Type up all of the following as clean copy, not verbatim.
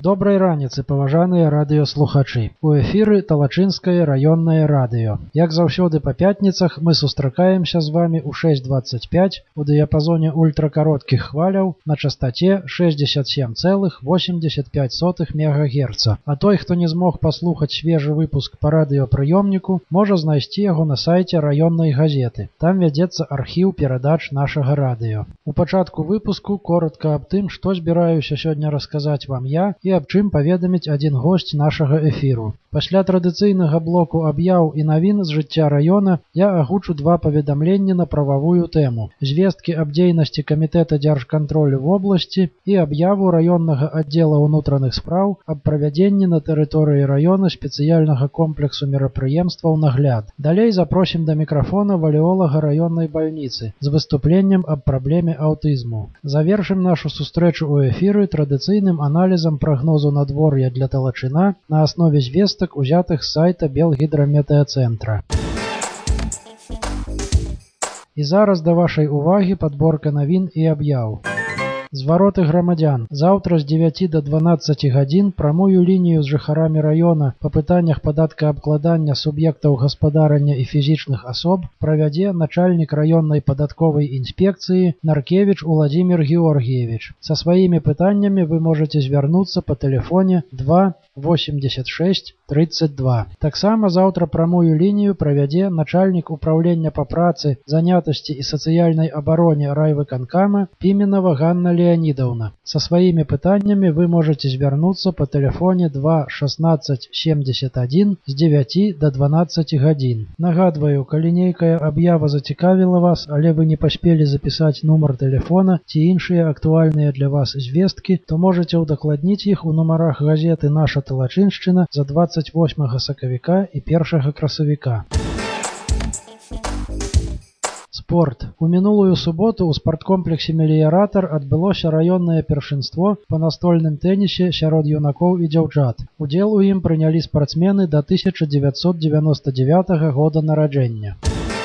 Добрай раніцы, паважаныя радыёслухачы. У эфіры Талачынскае раённае радыё. Як заўсёды па пятніцах мы сустракаемся з вами ў 6:25 у дыяпазоне ультракароткіх хваляў на частаце 67,85 МГц. А той, хто не змог паслухаць свежы выпуск па радыёпрыёмніку, можа знайсці яго на сайце раённай газеты. Там вядзецца архіў перадач нашага радыё. У пачатку выпуску коротка аб тым, што збіраюся сёння расказаць вам я і аб чым паведаміць адзін госць нашага эфіру. Пасля традыцыйнага блоку аб'яў і навін з жыцця раёна я агучу два паведамленні на прававую тэму: звесткі аб дзейнасці камітэта дзяржкантролю в обласці і аб'яву раённага аддзела ўнутраных спраў аб правядзенні на тэрыторыі раёна спецыяльнага комплексу мерапрыемстваў нагляд. Далей запросім да мікрафона валеолага раённай бальніцы з выступленнем аб праблеме аўтызму. Завершым нашу сустрэчу ў эфіры традыцыйным аналізам прогнозу надвор'я для Талачына на аснове звестак, узятых з сайта Белгідраметэацэнтра. І зараз да вашай увагі падборка навін і аб'яў. Звароты грамадзян. Заўтра з 9 до 12 гадзін прамую лінію з жыхарамі раёна па пытаннях падаткаабкладання суб'ектаў гаспадарання і фізічных асоб правядзе начальнік раённай падатковай інспекцыі Наркевіч Уладзімір Георгіевич. Са сваімі пытаннямі вы можаце звярнуцца па тэлефоне 2-86-32. Таксама заўтра прамую лінію правядзе начальнік управлення па працы, занятасці і сацыяльнай абароне райвыканкама Піменава Ганна Леонидовна. Со сваімі пытаннямі вы можете звярнуцца по телефоне 2-16-71 з 9 до 12 гадзін. Нагадваю, калі нейкая аб'ява зацікавіла вас, але вы не паспелі запісаць нумар телефона ці іншыя актуальныя для вас звесткі, то можете удакладніць іх у нумарах газеты «Наша Талачыншчына» за 28 сакавіка і 1 красавіка. Спорт. У мінулую суботу ў спорткомплексе «Меліяратар» адбылося раённае першынство па настольным тэнісе сярод юнакоў і дзяўчат. Удзел у ім прынялі спартсмены да 1999 года нараджэння.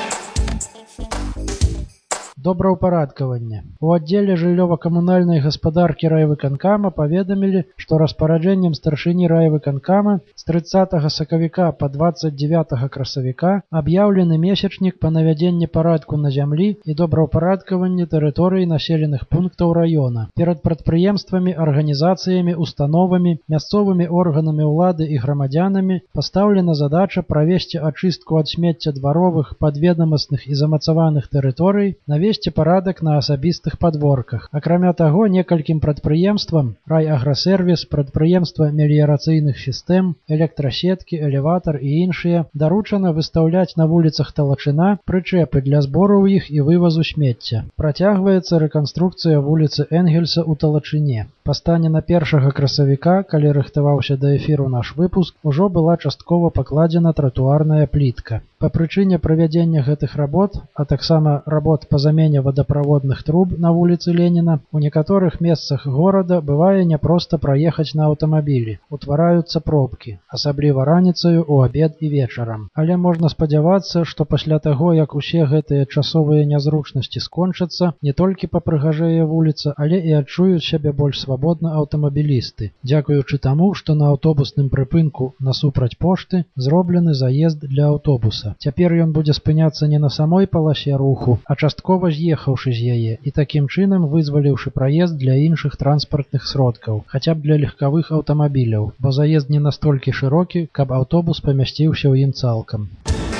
Добраўпарадкаванне. У аддзеле жыллёва-камунальнай гаспадаркі райвыканкама паведамілі, што распараджэннем старшыні райвыканкама з 30 сакавіка па 29 красавіка аб'яўлены месячнік па навядзенні парадку на зямлі і добраўпарадкаванні тэрыторыі населеных пунктаў раёна. Перад прадпрыемствамі, арганізацыямі, установамі, мясцовымі органамі ўлады і грамадзянамі пастаўлена задача правесці ачыстку ад смецця дваровых, падведамасных і замацаваных тэрыторый, навесці парадак на асабістых падворках. Акрамя таго, некалькім прадпрыемствам райаграсервіс, прадпрыемства меліярацыйных сістэм, электрасеткі, элеватар і іншыя даручана выстаўляць на вуліцах Талачына прычэпы для збору ў іх і вывазу смецця. Працягваецца рэканструкцыя вуліцы Энгельса ў Талачыне. Па стане на 1 красавіка, калі рыхтаваўся да эфіру наш выпуск, ужо была часткова пакладзена тратуарная плітка. Па прычыне правядзення гэтых работ, а таксама работ па замене водаправодных труб на вуліцы Леніна, у некаторых месцах горада бывае няпроста праехаць на аўтамабілі. Утвараюцца пробкі, асабліва раніцаю, у абед і вечарам. Але можна спадзявацца, што пасля таго, як усе гэтыя часовыя нязручнасці скончацца, не толькі папрыгажэе вуліца, але і адчуюць сябе больш свабодна аўтамабілісты. Дзякуючы таму, што на аўтобусным прыпынку насупраць пошты зроблены заезд для аўтобуса. Цяпер ён будзе спыняцца не на самой паласе руху, а часткова з'ехаўшы з яе і такім чынам вызваліўшы праезд для іншых транспартных сродкаў, хаця б для легкавых аўтамабіляў, бо заезд не настолькі шырокі, каб аўтобус памясціўся ў ім цалкам.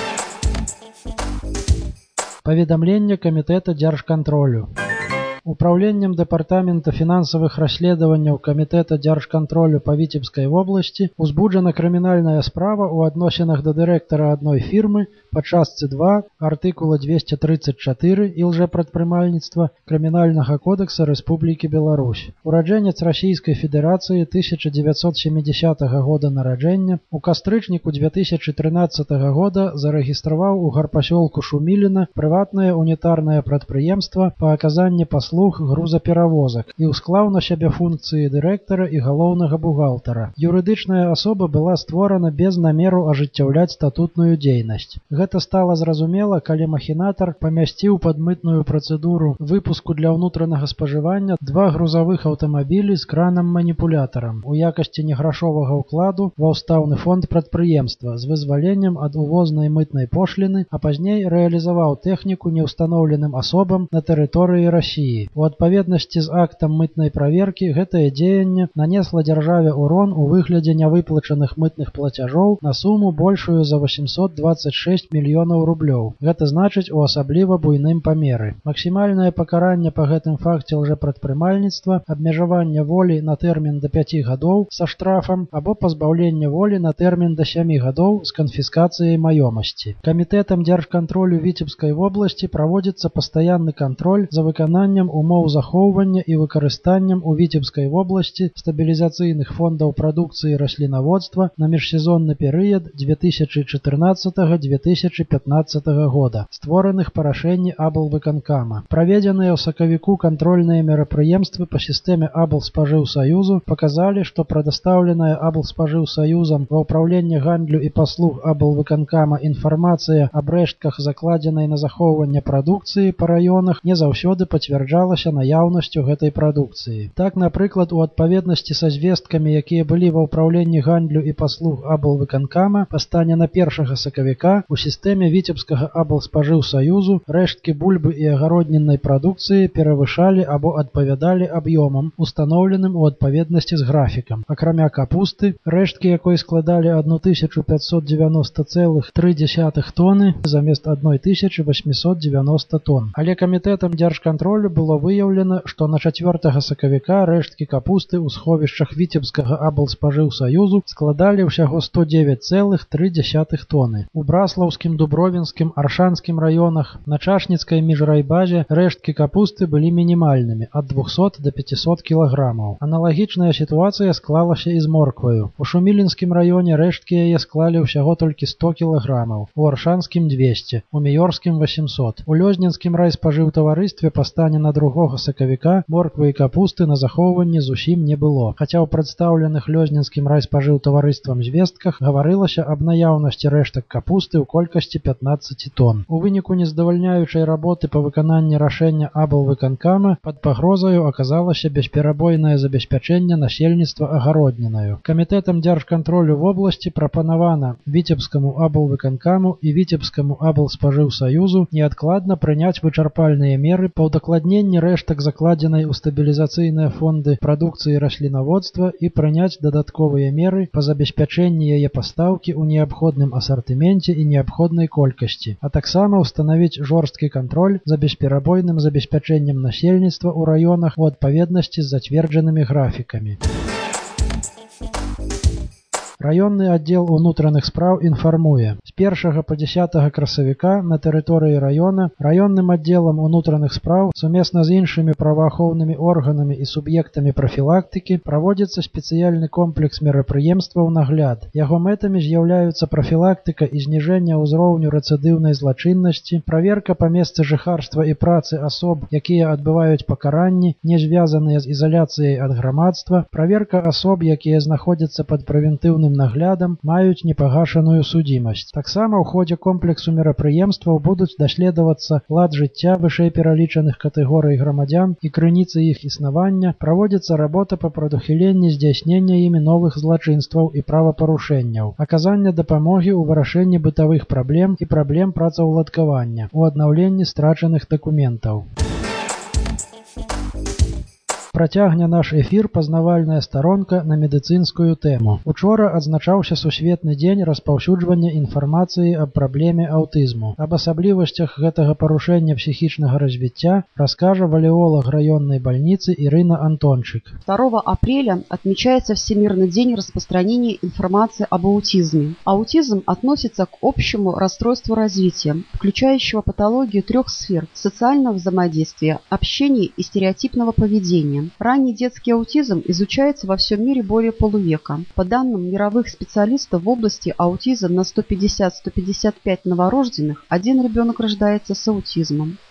Паведамленне камітэта дзяржкантролю. Управленнем Дэпартамента фінансавых расследаванняў Камітэта дзяржкантролю па Віцебскай вобласці узбуджана крымінальная справа ў адносінах да дырэктара адной фірмы па частцы 2 артыкула 234 і лжэпрадпрымальніцтва Крымінальнага кодекса Рэспублікі Беларусь. Ураджэнец Расійскай Федэрацыі 1970 года нараджэння у кастрычніку 2013 года зарэгістраваў у гарпасёлку Шуміліна прыватнае унітарнае прадпрыемства па аказанні паслуг паслуг грузаперавозак і ўсклаў на сябе функцыі дырэктара і галоўнага бухгалтара. Юрыдычная асоба была створана без намеру ажыццяўляць статутную дзейнасць. Гэта стала зразумела, калі махінатар памясціў пад мытную працэдуру выпуску для ўнутранага спажывання 2 грузавых аўтамабілі з кранам-маніпулятарам у якасці неграшовага ўкладу ва ўстаўны фонд прадпрыемства з вызваленнем ад увознай мытнай пошліны, а пазней рэалізаваў тэхніку неўстаноўленым асобам на тэрыторыі Расіі. У адпаведнасці з актам мытнай праверкі гэтае дзеянне нанесла дзяржаве урон у выглядзе нявыплачаных мытных плацяжоў на суму большую за 826 мільёнаў рублёў. Гэта значыць у асабліва буйным памеры. Максімальнае пакаранне па гэтым факце лжэпрадпрымальніцтва, абмежаванне волі на тэрмін да 5 гадоў са штрафам або пазбаўленне волі на тэрмін да 7 гадоў з канфіскацыяй маёмасці. Камітэтам дзяржкантролю Віцебскай вобласці праводзіцца пастаянны кантроль за выкананнем умоў захоўвання і выкарыстаннем у Віцебскай вобласці стабілізацыйных фондаў прадукцыі раслінаводства на міжсезонны перыяд 2014-2015 года, створаных па рашэнні аблвыканкама. Праведзеныя ў сакавіку кантрольныя мерапрыемствы па сістэме аблспажыўсаюзу паказалі, што прадастаўленая аблспажыўсаюзам ва ўпраўленне гандлю і паслуг аблвыканкама інфармацыя аб рэштках, закладзенай на захоўванне прадукцыі па раёнах, не заўсёды пацвярджалася наяўнасцю гэтай прадукцыі. Так, напрыклад, у адпаведнасці са звесткамі, якія былі ва ўпраўленні гандлю і паслуг аблвыканкама па стане на 1 сакавіка у сістэме Віцебскага аблспажыўсаюзу рэшткі бульбы і агародніннай прадукцыі перавышалі або адпавядалі аб'ёмам, устаноўленым у адпаведнасці з графікам. Акрамя капусты, рэшткі якой складалі 1590,3 тоны замест 1890 тонн. Але камітэтам дзяржкантролю было выяўлена, што на 4 сакавіка рэшткі капусты ў сховішчах Віцебскага аблспажыўсаюзу складалі ўсяго 109,3 тоны. У Браслаўскім, Дубровінскім, Аршанскім раёнах на Чашніцкай міжрайбазе рэшткі капусты былі мінімальнымі ад 200 до 500 кілаграмаў. Аналагічная сітуацыя склалася і з моркваю. У Шумілінскім раёне рэшткі яе склалі ўсяго толькі 100 кілаграмаў, у Аршанскім 200, у Міёрскім 800. У Лёзненскім райспажыўтаварыстве па стане на 2 сакавіка морквы і капусты на захоўванні зусім не было, хаця ў прадстаўленых Лёзненскім райспажыўтаварыствам звестках гаварылася аб наяўнасці рэштак капусты ў колькасці 15 тонн. У выніку нездавальняючай работы па выкананні рашэння аблвыканкама пад пагрозаю аказалася бесперабойнае забеспячэнне насельніцтва агароднінаю. Камітэтам дзяржкантролю вобласці прапанавана Віцебскаму аблвыканкаму і Віцебскаму аблспажыўсаюзу неадкладна прыняць вычарпальныя меры па ўдакладненні рэштак, закладзенай у стабілізацыйныя фонды прадукцыі раслінаводства, і прыняць дадатковыя меры па забеспячэнні яе пастаўкі ў неабходным асартыменце і неабходнай колькасці, а таксама ўстанавіць жорсткі кантроль за бесперабойным забеспячэннем насельніцтва ў раёнах у адпаведнасці з зацверджанымі графікамі. Раённы аддзел унутраных спраў інфармуе. З 1 па 10 красавіка на тэрыторыі раёна раённым аддзелам унутраных спраў сумесна з іншымі праваахоўнымі органамі і суб'ектамі прафілактыкі праводзіцца спецыяльны комплекс мерапрыемстваў нагляд. Яго мэтамі з'яўляюцца прафілактыка і зніжэнне ўзроўню рэцыдыўнай злачыннасці, праверка па месцы жыхарства і працы асоб, якія адбываюць пакаранні, не звязаныя з ізаляцыяй ад грамадства, праверка асоб, якія знаходзяцца пад прэвентыўным наглядам, маюць непагашаную судзімасць. Таксама ў ходзе комплексу мерапрыемстваў будуць даследавацца лад жыцця вышэйпералічаных катэгорый грамадзян і крыніцы іх існавання, праводзіцца работа па прадухіленні здзяйснення імі новых злачынстваў і правапарушэнняў, аказання дапамогі ў вырашэнні бытавых праблем і праблем працаўладкавання, у аднаўленні страчаных дакументаў. Працягне наш эфір пазнавальная старонка на медыцынскую тэму. Учора адзначаўся сусветны дзень распаўсюджвання інфармацыі аб праблеме аўтызму. Аб асаблівасцях гэтага парушэння псіхічнага развіцця раскажа валеолог раённой больницы Ирина Антончик. 2 апреля отмечается Всемирный день распространения информации об аутизме. Аутизм относится к общему расстройству развития, включающего патологию 3 сфер – социального взаимодействия, общения и стереотипного поведения. Ранний детский аутизм изучается во всем мире более полувека. По данным мировых специалистов в области аутизма на 150-155 новорожденных, один ребенок рождается с аутизмом.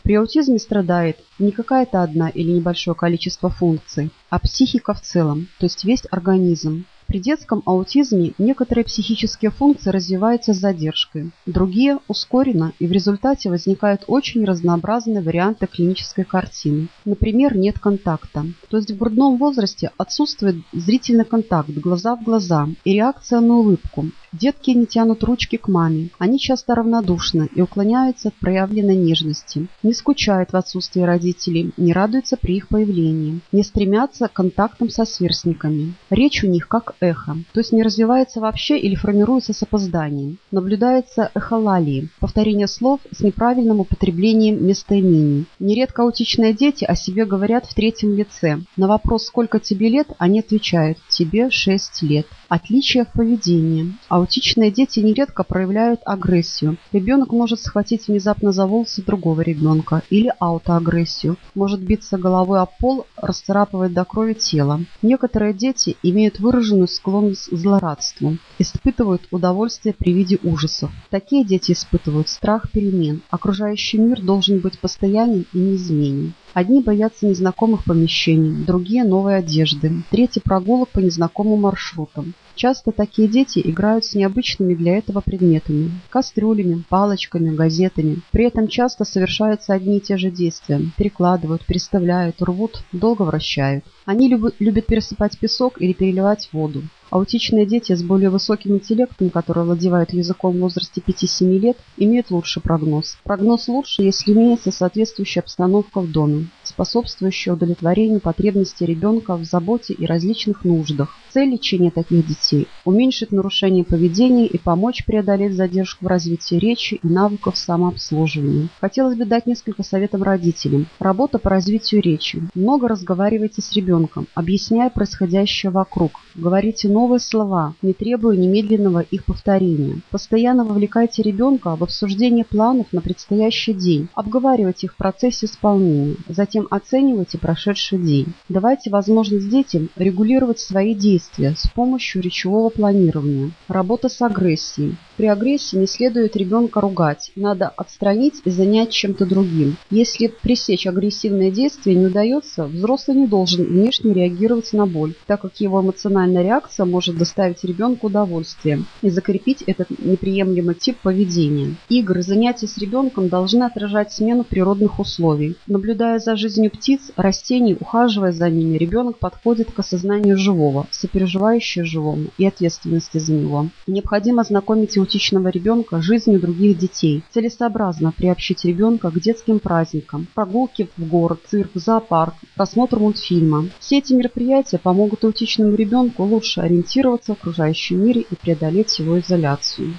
При аутизме страдает не какая-то одна или небольшое количество функций, а психика в целом, то есть весь организм. При детском аутизме некоторые психические функции развиваются с задержкой, другие – ускоренно, и в результате возникают очень разнообразные варианты клинической картины. Например, нет контакта. То есть в грудном возрасте отсутствует зрительный контакт глаза в глаза и реакция на улыбку. Детки не тянут ручки к маме, они часто равнодушны и уклоняются от проявленной нежности, не скучают в отсутствии родителей, не радуются при их появлении, не стремятся к контактам со сверстниками. Речь у них как эхо, то есть не развивается вообще или формируется с опозданием. Наблюдается эхолалии, повторение слов с неправильным употреблением местоимений. Нередко аутичные дети о себе говорят в третьем лице. На вопрос «Сколько тебе лет?» они отвечают «Тебе 6 лет». Отличия в поведении. Аутичные дети нередко проявляют агрессию. Ребенок может схватить внезапно за волосы другого ребенка или аутоагрессию. Может биться головой об пол, расцарапывать до крови тело. Некоторые дети имеют выраженную склонность к злорадству, испытывают удовольствие при виде ужасов. Такие дети испытывают страх перемен. Окружающий мир должен быть постоянен и неизменен. Одни боятся незнакомых помещений, другие – новой одежды, третьи – прогулок по незнакомым маршрутам. Часто такие дети играют с необычными для этого предметами – кастрюлями, палочками, газетами. При этом часто совершаются одни и те же действия – перекладывают, переставляют, рвут, долго вращают. Они любят пересыпать песок или переливать воду. Аутичные дети с более высоким интеллектом, которые владеют языком в возрасте 5-7 лет, имеют лучший прогноз. Прогноз лучше, если имеется соответствующая обстановка в доме, способствующая удовлетворению потребностей ребенка в заботе и различных нуждах. Цель лечения таких детей – уменьшить нарушение поведения и помочь преодолеть задержку в развитии речи и навыков самообслуживания. Хотелось бы дать несколько советов родителям. Работа по развитию речи. Много разговаривайте с ребенком, объясняя происходящее вокруг. Говорите новые слова, не требуя немедленного их повторения. Постоянно вовлекайте ребенка в обсуждение планов на предстоящий день. Обговаривайте их в процессе исполнения. Затем оценивайте прошедший день. Давайте возможность детям регулировать свои действия с помощью речевого планирования. Работа с агрессией. При агрессии не следует ребенка ругать. Надо отстранить и занять чем-то другим. Если пресечь агрессивное действие не удается, взрослый не должен внешне реагировать на боль, так как его эмоциональная реакция может доставить ребенку удовольствие и закрепить этот неприемлемый тип поведения. Игры, занятия с ребенком должны отражать смену природных условий. Наблюдая за жизнью птиц, растений, ухаживая за ними, ребенок подходит к осознанию живого, сопереживающего живому и ответственности за него. Необходимо знакомить аутичного ребенка с жизнью других детей. Целесообразно приобщить ребенка к детским праздникам, прогулки в город, цирк, зоопарк, просмотр мультфильма. Все эти мероприятия помогут аутичному ребенку лучше ориентироваться в окружающем мире и преодолеть его изоляцию.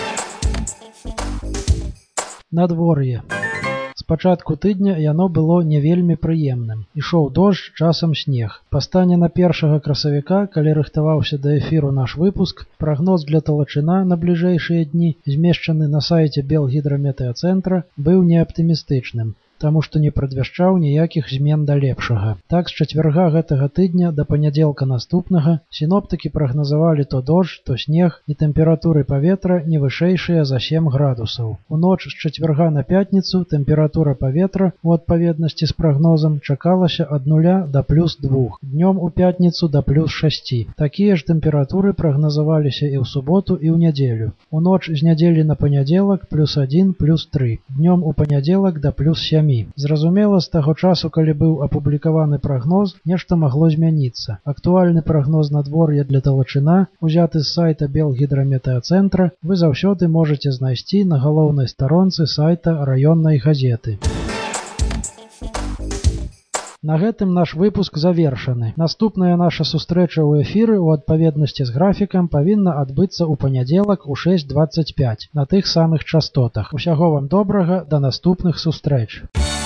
Надвор'е. З пачатку тыдня яно было не вельмі прыемным. Ішоў дождж, часам снег. Па стане на 1 красавіка, калі рыхтаваўся да эфіру наш выпуск, прагноз для Талачына на бліжэйшыя дні, змешчаны на сайце Белгідраметэацэнтра, быў неаптымістычным, таму што не прадвяшчаў ніякіх змен да лепшага. Так, з чацвярга гэтага тыдня да панядзелка наступнага сіноптыкі прагназавалі то дождж, то снег і тэмпературы паветра не вышэйшыя за 7 градусаў. У ноч з чацвярга на пятніцу тэмпература паветра у адпаведнасці з прагнозам чакалася ад 0 да +2, днём у пятніцу да +6. Такія ж тэмпературы прагназаваліся і ў суботу, і ў нядзелю. У ноч з нядзелі на панядзелак +1, +3, днём у панядзелак да +7. Зразумела, з таго часу, калі быў апублікаваны прагноз, нешта магло змяніцца. Актуальны прагноз надвор'я для Талачына, узяты з сайта Белгідраметэацэнтра, вы заўсёды можаце знайсці на галоўнай старонцы сайта раённай газеты. На гэтым наш выпуск завершаны. Наступная наша сустрэча ў эфіры ў адпаведнасці з графікам павінна адбыцца ў панядзелак у 6:25 на тых самых частотах. Усяго вам добрага, да наступных сустрэч.